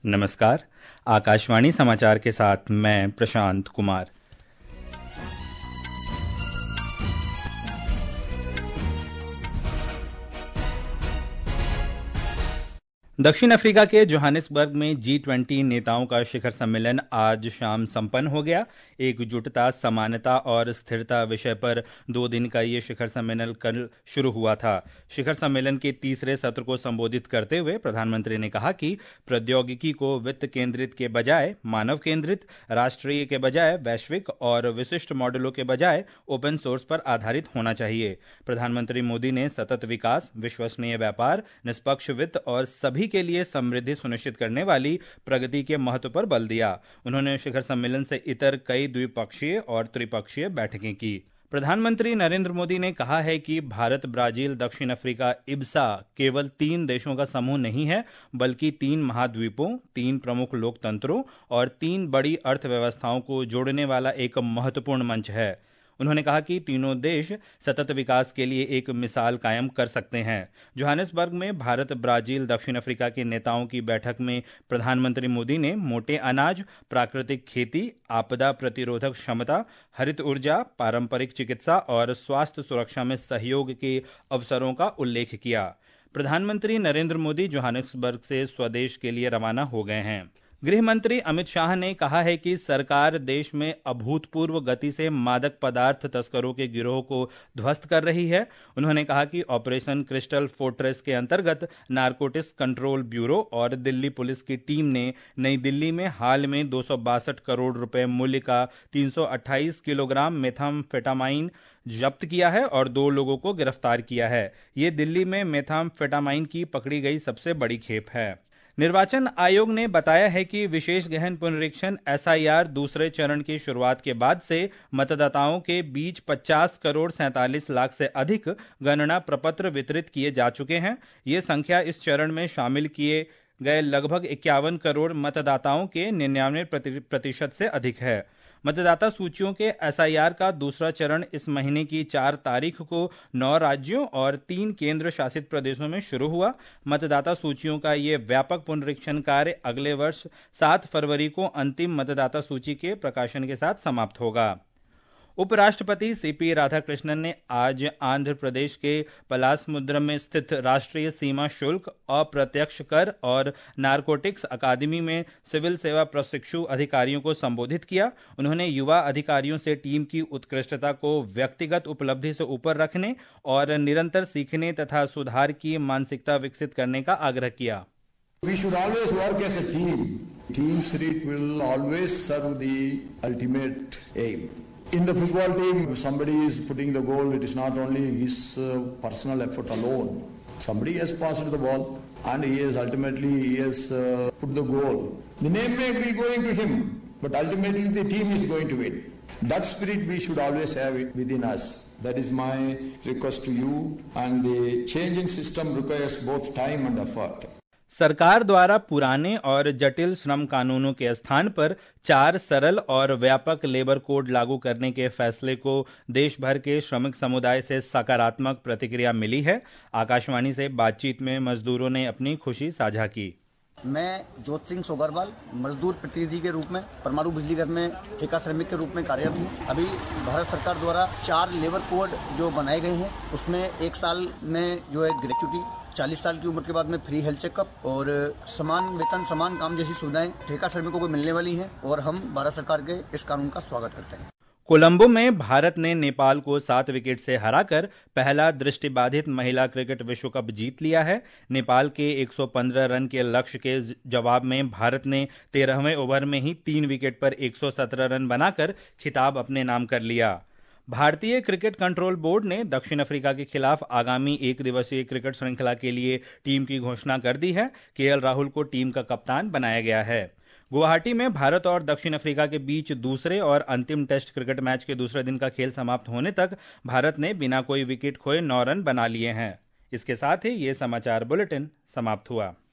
नमस्कार। आकाशवाणी समाचार के साथ मैं प्रशांत कुमार। दक्षिण अफ्रीका के जोहानिसबर्ग में G20 नेताओं का शिखर सम्मेलन आज शाम संपन्न हो गया। एकजुटता, समानता और स्थिरता विषय पर 2 दिन का ये शिखर सम्मेलन कल शुरू हुआ था। शिखर सम्मेलन के तीसरे सत्र को संबोधित करते हुए प्रधानमंत्री ने कहा कि प्रौद्योगिकी को वित्त केंद्रित के बजाय मानव केंद्रित, राष्ट्रीय के बजाय वैश्विक और विशिष्ट मॉडलों के बजाय ओपन सोर्स पर आधारित होना चाहिए। प्रधानमंत्री मोदी ने सतत विकास, विश्वसनीय व्यापार, निष्पक्ष वित्त और सभी के लिए समृद्धि सुनिश्चित करने वाली प्रगति के महत्व पर बल दिया। उन्होंने शिखर सम्मेलन से इतर कई द्विपक्षीय और त्रिपक्षीय बैठकें की। प्रधानमंत्री नरेंद्र मोदी ने कहा है कि भारत, ब्राजील, दक्षिण अफ्रीका, इब्सा केवल 3 देशों का समूह नहीं है, बल्कि 3 महाद्वीपों, 3 प्रमुख लोकतंत्रों और 3 बड़ी अर्थव्यवस्थाओं को जोड़ने वाला एक महत्वपूर्ण मंच है। उन्होंने कहा कि तीनों देश सतत विकास के लिए एक मिसाल कायम कर सकते हैं। जोहानिसबर्ग में भारत, ब्राजील, दक्षिण अफ्रीका के नेताओं की बैठक में प्रधानमंत्री मोदी ने मोटे अनाज, प्राकृतिक खेती, आपदा प्रतिरोधक क्षमता, हरित ऊर्जा, पारंपरिक चिकित्सा और स्वास्थ्य सुरक्षा में सहयोग के अवसरों का उल्लेख किया। प्रधानमंत्री नरेंद्र मोदी जोहानिसबर्ग से स्वदेश के लिए रवाना हो गए हैं। गृह मंत्री अमित शाह ने कहा है कि सरकार देश में अभूतपूर्व गति से मादक पदार्थ तस्करों के गिरोह को ध्वस्त कर रही है। उन्होंने कहा कि ऑपरेशन क्रिस्टल फोर्ट्रेस के अंतर्गत नारकोटिक्स कंट्रोल ब्यूरो और दिल्ली पुलिस की टीम ने नई दिल्ली में हाल में 262 करोड़ रुपए मूल्य का 328 किलोग्राम मेथाम्फेटामाइन जब्त किया है और 2 लोगों को गिरफ्तार किया है। ये दिल्ली में मेथाम्फेटामाइन की पकड़ी गई सबसे बड़ी खेप है। निर्वाचन आयोग ने बताया है कि विशेष गहन पुनरीक्षण SIR दूसरे चरण की शुरुआत के बाद से मतदाताओं के बीच 50 करोड़ 47 लाख से अधिक गणना प्रपत्र वितरित किए जा चुके हैं। ये संख्या इस चरण में शामिल किए गए लगभग 51 करोड़ मतदाताओं के 99% से अधिक है। मतदाता सूचियों के SIR का दूसरा चरण इस महीने की 4 तारीख को 9 राज्यों और 3 केंद्र शासित प्रदेशों में शुरू हुआ। मतदाता सूचियों का ये व्यापक पुनरीक्षण कार्य अगले वर्ष 7 फरवरी को अंतिम मतदाता सूची के प्रकाशन के साथ समाप्त होगा। उपराष्ट्रपति CP राधाकृष्णन ने आज आंध्र प्रदेश के पलासमुद्रम में स्थित राष्ट्रीय सीमा शुल्क, अप्रत्यक्ष कर और नारकोटिक्स अकादमी में सिविल सेवा प्रशिक्षु अधिकारियों को संबोधित किया। उन्होंने युवा अधिकारियों से टीम की उत्कृष्टता को व्यक्तिगत उपलब्धि से ऊपर रखने और निरंतर सीखने तथा सुधार की मानसिकता विकसित करने का आग्रह किया। We should always work as a team. Team spirit will always serve the ultimate aim. In the football team, if somebody is putting the goal, it is not only his personal effort alone. Somebody has passed the ball and he has put the goal. The name may be going to him, but ultimately the team is going to win. That spirit we should always have it within us. That is my request to you, and the changing system requires both time and effort. सरकार द्वारा पुराने और जटिल श्रम कानूनों के स्थान पर 4 सरल और व्यापक लेबर कोड लागू करने के फैसले को देश भर के श्रमिक समुदाय से सकारात्मक प्रतिक्रिया मिली है। आकाशवाणी से बातचीत में मजदूरों ने अपनी खुशी साझा की। मैं जोत सिंह सोगरवाल मजदूर प्रतिनिधि के रूप में परमाणु बिजली घर में ठेका श्रमिक के रूप में कार्यरत हूँ। अभी भारत सरकार द्वारा 4 लेबर कोड जो बनाए गए हैं, उसमें 1 साल में जो है ग्रेच्युटी, 40 साल की उम्र के बाद में फ्री हेल्थ चेकअप और समान वेतन, समान काम जैसी सुविधाएं ठेका श्रमिकों को मिलने वाली हैं और हम भारत सरकार के इस कानून का स्वागत करते हैं। कोलंबो में भारत ने नेपाल को 7 विकेट से हराकर पहला दृष्टिबाधित महिला क्रिकेट विश्व कप जीत लिया है। नेपाल के 115 रन के लक्ष्य के जवाब में भारत ने 13वें ओवर में ही 3 विकेट पर 117 रन बनाकर खिताब अपने नाम कर लिया। भारतीय क्रिकेट कंट्रोल बोर्ड ने दक्षिण अफ्रीका के खिलाफ आगामी 1 दिवसीय क्रिकेट श्रृंखला के लिए टीम की घोषणा कर दी है। KL राहुल को टीम का कप्तान बनाया गया है। गुवाहाटी में भारत और दक्षिण अफ्रीका के बीच दूसरे और अंतिम टेस्ट क्रिकेट मैच के दूसरे दिन का खेल समाप्त होने तक भारत ने बिना कोई विकेट खोए 9 रन बना लिए हैं। इसके साथ ही ये समाचार बुलेटिन समाप्त हुआ।